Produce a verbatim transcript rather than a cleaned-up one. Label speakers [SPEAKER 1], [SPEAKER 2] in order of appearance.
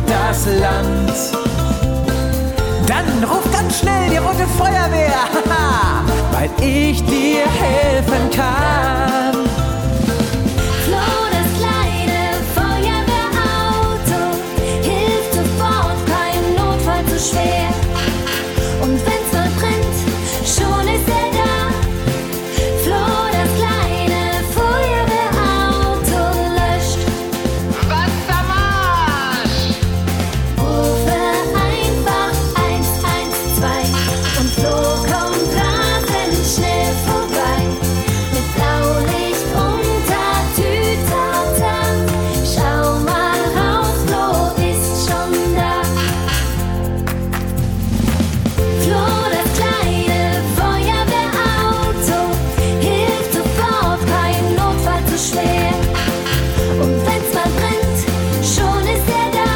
[SPEAKER 1] das Land. Dann ruf ganz schnell die Rote Feuerwehr, haha, weil ich dir helfen kann.